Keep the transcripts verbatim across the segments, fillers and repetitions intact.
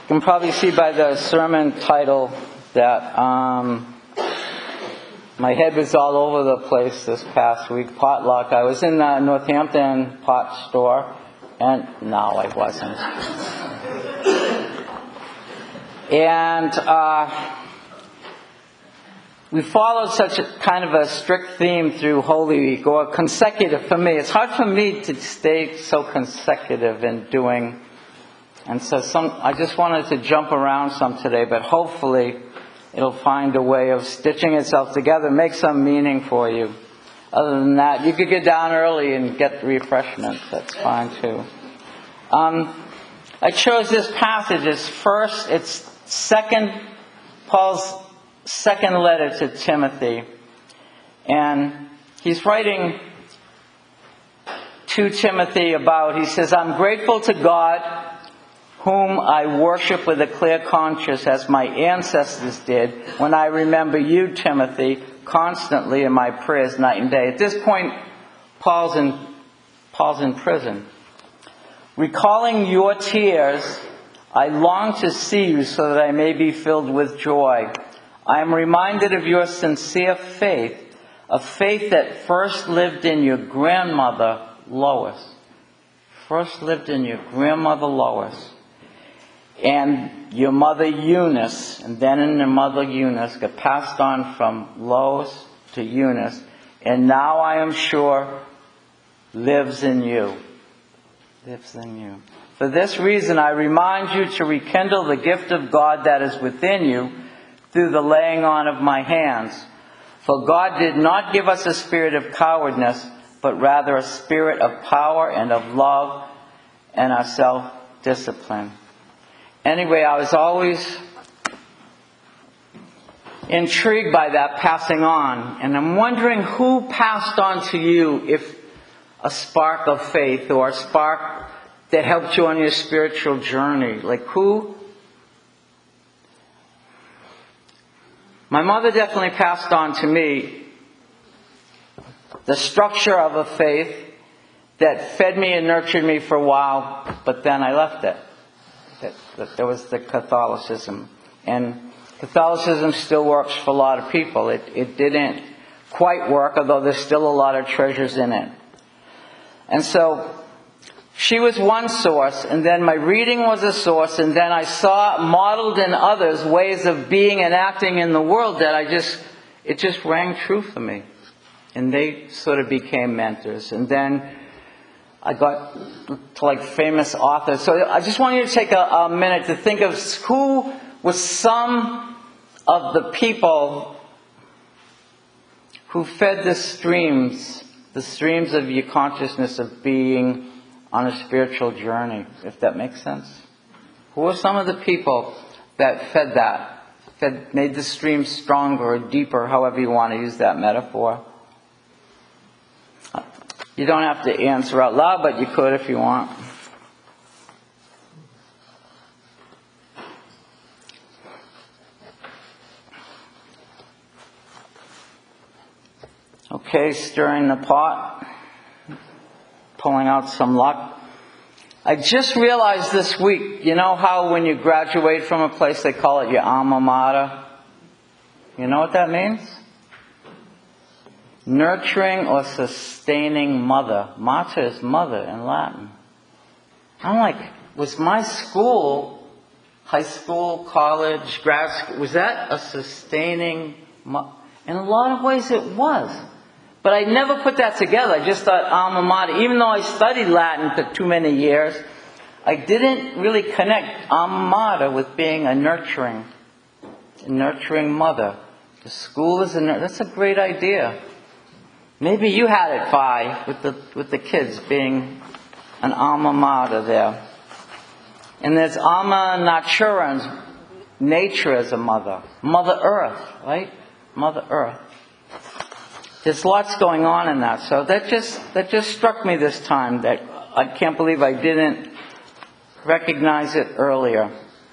can probably see by the sermon title that um, my head was all over the place this past week. Potluck. I was in the Northampton pot store, and no, I wasn't. And uh, we followed such a kind of a strict theme through Holy Week, or consecutive for me. It's hard for me to stay so consecutive in doing. And so some, I just wanted to jump around some today, but hopefully it'll find a way of stitching itself together, make some meaning for you. Other than that, you could get down early and get the refreshments. That's fine too. Um, I chose this passage. It's first, it's second, Paul's second letter to Timothy. And he's writing to Timothy about, he says, I'm grateful to God, whom I worship with a clear conscience as my ancestors did, when I remember you, Timothy, constantly in my prayers night and day. At this point, Paul's in, Paul's in prison. Recalling your tears, I long to see you so that I may be filled with joy. I am reminded of your sincere faith, a faith that first lived in your grandmother, Lois. First lived in your grandmother, Lois. And your mother Eunice, and then in your mother Eunice, got passed on from Lois to Eunice, and now I am sure lives in you. Lives in you. For this reason, I remind you to rekindle the gift of God that is within you through the laying on of my hands. For God did not give us a spirit of cowardice, but rather a spirit of power and of love and of self-discipline. Anyway, I was always intrigued by that passing on. And I'm wondering who passed on to you if a spark of faith or a spark that helped you on your spiritual journey. Like who? My mother definitely passed on to me the structure of a faith that fed me and nurtured me for a while, but then I left it. That, that there was the Catholicism. And Catholicism still works for a lot of people. It, it didn't quite work, although there's still a lot of treasures in it. And so, she was one source, and then my reading was a source, and then I saw modeled in others ways of being and acting in the world that I just, it just rang true for me. And they sort of became mentors. And then I got to like famous authors. So I just want you to take a, a minute to think of who was some of the people who fed the streams, the streams of your consciousness of being on a spiritual journey, if that makes sense. Who were some of the people that fed that, fed, made the stream stronger or deeper, however you want to use that metaphor? You don't have to answer out loud, but you could if you want. Okay, stirring the pot, pulling out some luck. I just realized this week, you know how when you graduate from a place they call it your alma mater? You know what that means? Nurturing or sustaining mother. Mater is mother in Latin. I'm like, was my school, high school, college, grad school, was that a sustaining mother? In a lot of ways it was. But I never put that together. I just thought alma mater. Even though I studied Latin for too many years, I didn't really connect alma mater with being a nurturing, a nurturing mother. The school is a nur- that's a great idea. Maybe you had it, Vi, with the with the kids being an alma mater there. And there's alma naturans, nature as a mother. Mother Earth, right? Mother Earth. There's lots going on in that. So that just that just struck me this time that I can't believe I didn't recognize it earlier.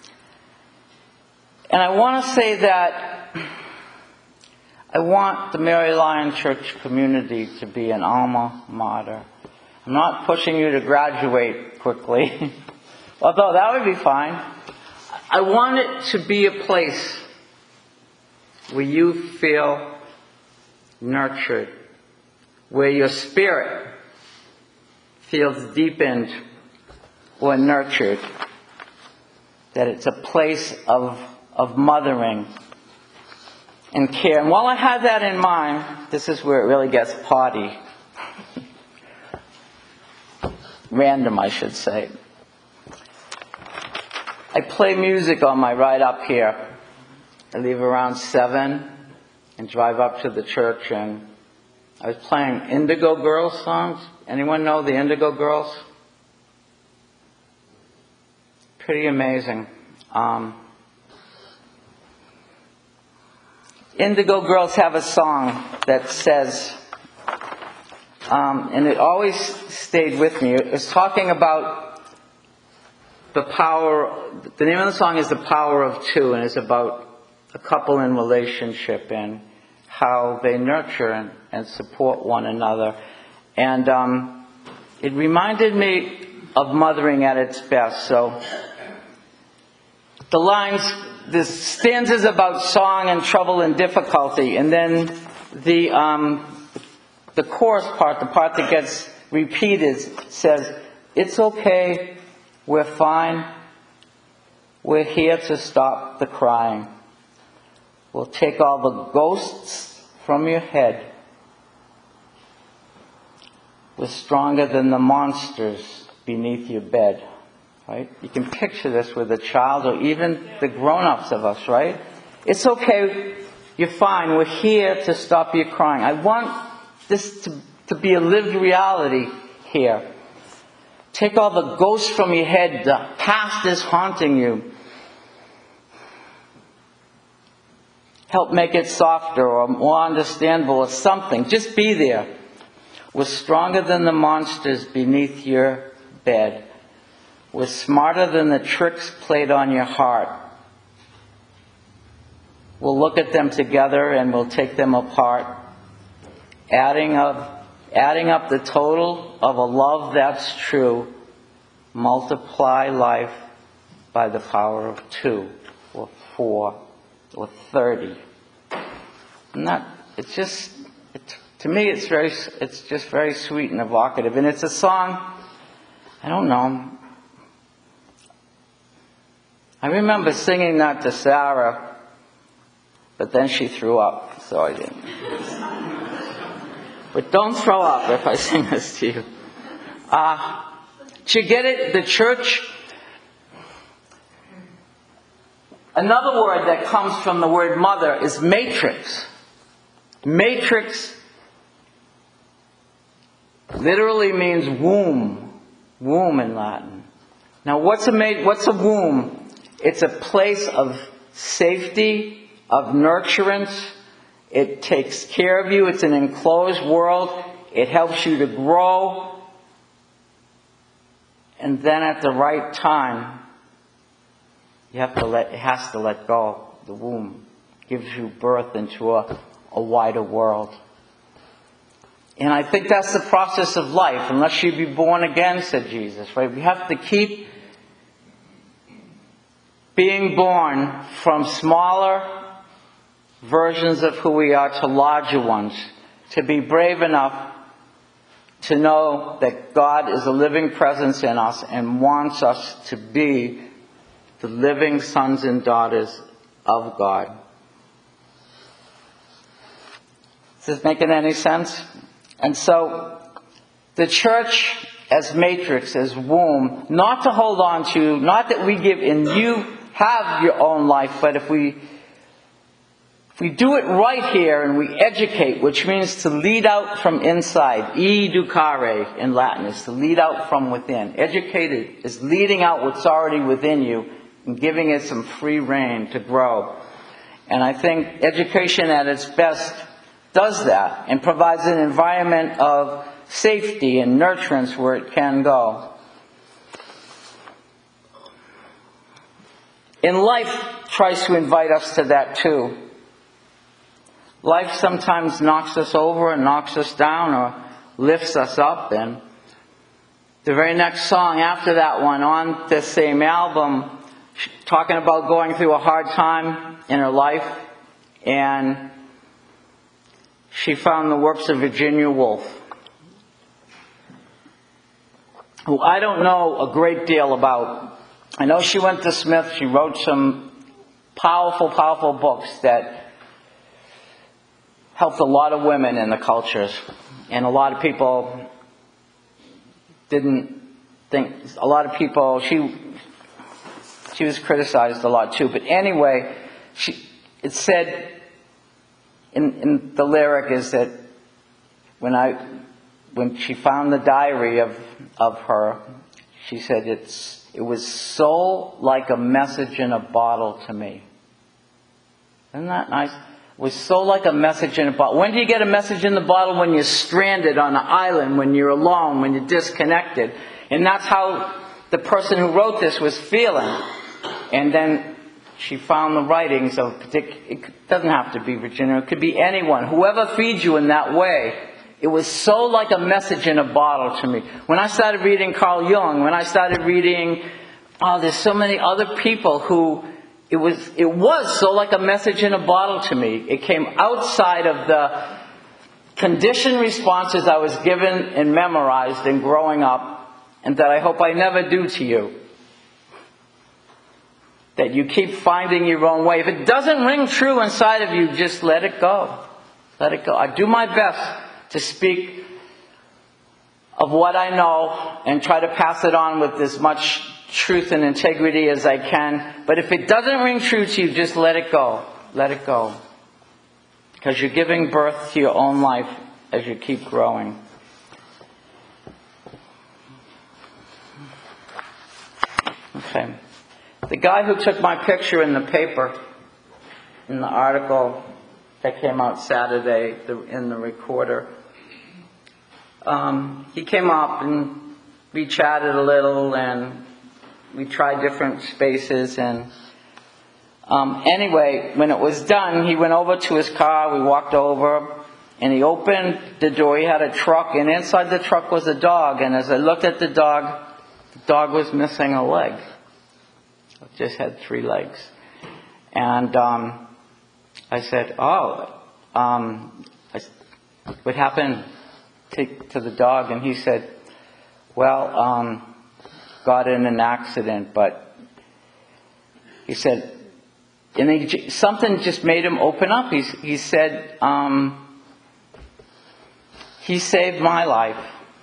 And I want to say that I want the Mary Lyon Church community to be an alma mater. I'm not pushing you to graduate quickly, although that would be fine. I want it to be a place where you feel nurtured, where your spirit feels deepened or nurtured, that it's a place of, of mothering and care. And while I have that in mind, this is where it really gets potty. Random, I should say. I play music on my ride up here. I leave around seven and drive up to the church, and I was playing Indigo Girls songs. Anyone know the Indigo Girls? Pretty amazing. Um, Indigo Girls have a song that says, um, and it always stayed with me. It was talking about the power, the name of the song is The Power of Two, and it's about a couple in relationship and how they nurture and, and support one another. And um, it reminded me of mothering at its best. So the lines, the stanzas about song and trouble and difficulty, and then the um, the chorus part, the part that gets repeated, says, "It's okay, we're fine, we're here to stop the crying. We'll take all the ghosts from your head. We're stronger than the monsters beneath your bed." Right? You can picture this with a child or even the grown-ups of us, right? It's okay, you're fine, we're here to stop you crying. I want this to, to be a lived reality here. Take all the ghosts from your head, the past is haunting you. Help make it softer or more understandable or something. Just be there. We're stronger than the monsters beneath your bed. We're smarter than the tricks played on your heart. We'll look at them together and we'll take them apart, adding up, adding up the total of a love that's true. Multiply life by the power of two or four or thirty. And that, it's just, it, to me it's very, it's just very sweet and evocative. And it's a song, I don't know, I remember singing that to Sarah, but then she threw up, so I didn't. But don't throw up if I sing this to you. Uh, did you get it? The church. Another word that comes from the word mother is matrix. Matrix literally means womb. Womb in Latin. Now what's a ma- what's a womb? It's a place of safety, of nurturance. It takes care of you. It's an enclosed world. It helps you to grow. And then at the right time, you have to let, it has to let go. The womb gives you birth into a, a wider world. And I think that's the process of life. Unless you be born again, said Jesus, right? We have to keep being born from smaller versions of who we are to larger ones, to be brave enough to know that God is a living presence in us and wants us to be the living sons and daughters of God. Is this making any sense? And so, the church as matrix, as womb, not to hold on to, not that we give, and you have your own life, but if we if we do it right here and we educate, which means to lead out from inside, educare in Latin is to lead out from within. Educated is leading out what's already within you and giving it some free rein to grow. And I think education at its best does that and provides an environment of safety and nurturance where it can go. And life tries to invite us to that too. Life sometimes knocks us over and knocks us down or lifts us up. And the very next song after that one on this same album talking about going through a hard time in her life, and she found the works of Virginia Woolf, who I don't know a great deal about. I know she went to Smith. She wrote some powerful, powerful books that helped a lot of women in the cultures. And a lot of people didn't think, a lot of people, she she was criticized a lot too. But anyway, she, it said in, in the lyric is that when I, when she found the diary of, of her, she said it's, it was so like a message in a bottle to me. Isn't that nice? It was so like a message in a bottle. When do you get a message in the bottle? When you're stranded on an island, when you're alone, when you're disconnected. And that's how the person who wrote this was feeling. And then she found the writings of particular, it doesn't have to be Virginia, it could be anyone. Whoever feeds you in that way. It was so like a message in a bottle to me. When I started reading Carl Jung, when I started reading, oh, there's so many other people who, it was, it was so like a message in a bottle to me. It came outside of the conditioned responses I was given and memorized in growing up, and that I hope I never do to you. That you keep finding your own way. If it doesn't ring true inside of you, just let it go. Let it go. I do my best to speak of what I know and try to pass it on with as much truth and integrity as I can. But if it doesn't ring true to you, just let it go. Let it go. Because you're giving birth to your own life as you keep growing. Okay. The guy who took my picture in the paper, in the article that came out Saturday the, in the Recorder, um, he came up and we chatted a little and we tried different spaces. And um, anyway, when it was done, he went over to his car. We walked over and he opened the door. He had a truck, and inside the truck was a dog. And as I looked at the dog, the dog was missing a leg. It just had three legs. And um, I said, oh, um, I, what happened to, to the dog? And he said, well, um, got in an accident, but he said, and he, something just made him open up. He, he said, um, he saved my life,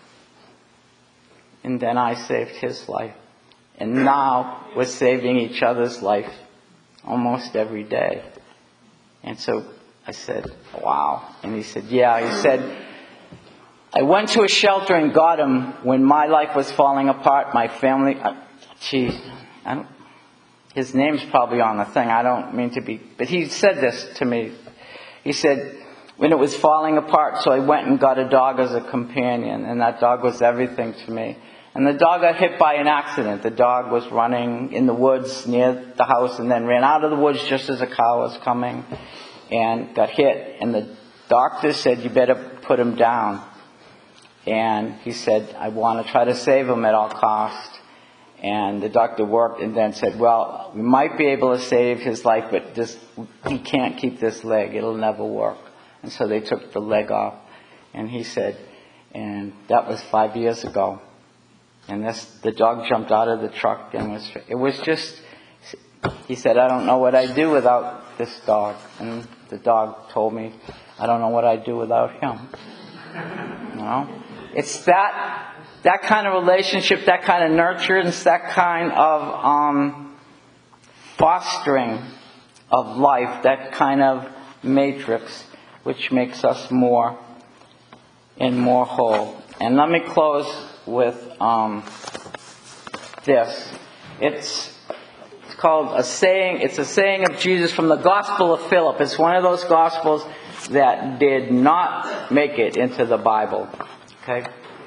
and then I saved his life. And now we're saving each other's life almost every day. And so I said, wow. And he said, yeah. He said, I went to a shelter and got him when my life was falling apart. My family, uh, geez, I don't, his name's probably on the thing. I don't mean to be, but he said this to me. He said, when it was falling apart, so I went and got a dog as a companion. And that dog was everything to me. And the dog got hit by an accident. The dog was running in the woods near the house and then ran out of the woods just as a car was coming and got hit. And the doctor said, you better put him down. And he said, I want to try to save him at all cost. And the doctor worked and then said, well, we might be able to save his life, but this, he can't keep this leg. It'll never work. And so they took the leg off. And he said, and that was five years ago. And this, the dog jumped out of the truck and was, it was just, he said, I don't know what I'd do without this dog. And the dog told me, I don't know what I'd do without him. You know? It's that, that kind of relationship, that kind of nurturance, that kind of um, fostering of life, that kind of matrix, which makes us more and more whole. And let me close with um, this. It's, it's called a saying. It's a saying of Jesus from the Gospel of Philip. It's one of those Gospels that did not make it into the Bible. Okay?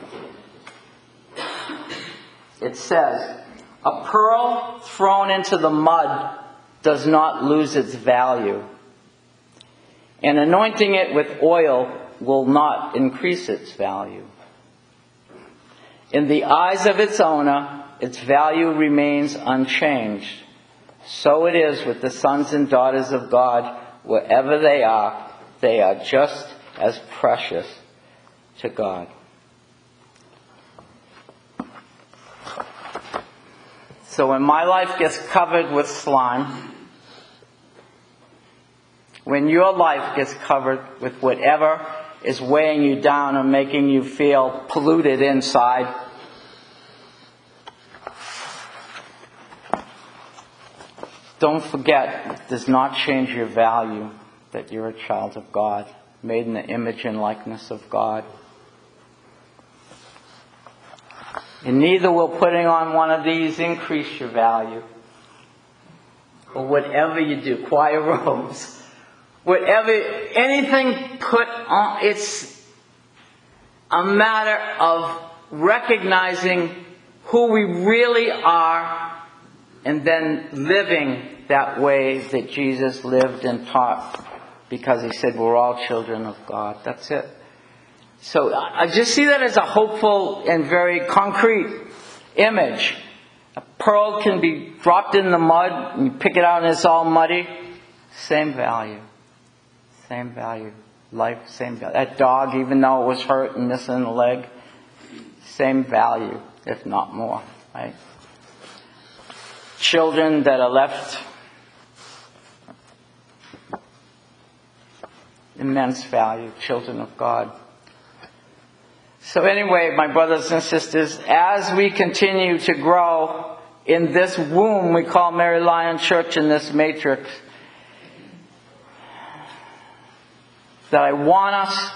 It says, a pearl thrown into the mud does not lose its value, and anointing it with oil will not increase its value. In the eyes of its owner, its value remains unchanged. So it is with the sons and daughters of God. Wherever they are, they are just as precious to God. So when my life gets covered with slime, when your life gets covered with whatever is weighing you down and making you feel polluted inside, don't forget, it does not change your value that you're a child of God, made in the image and likeness of God. And neither will putting on one of these increase your value. Or whatever you do, choir robes, whatever, anything put on, it's a matter of recognizing who we really are and then living that way that Jesus lived and taught, because he said we're all children of God. That's it. So I just see that as a hopeful and very concrete image. A pearl can be dropped in the mud and you pick it out and it's all muddy. Same value. Same value. Life, same value. That dog, even though it was hurt and missing a leg, same value, if not more. Right? Children that are left, immense value. Children of God. So anyway, my brothers and sisters, as we continue to grow in this womb we call Mary Lion Church, in this matrix, that I want us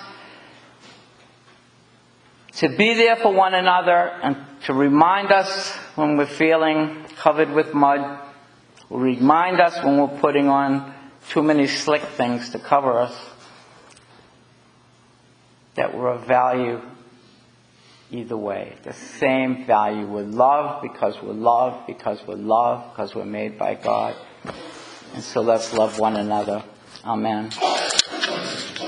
to be there for one another and to remind us when we're feeling covered with mud, remind us when we're putting on too many slick things to cover us, that we're of value either way. The same value. We're loved because we're loved, because we're loved, because we're made by God. And so let's love one another. Amen.